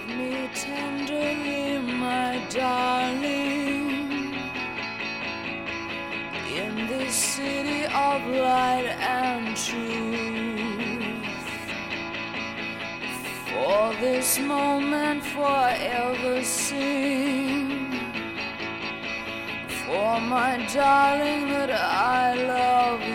me tenderly, my darling, in this city of light and truth. For this moment forever sing, for my darling that I love you.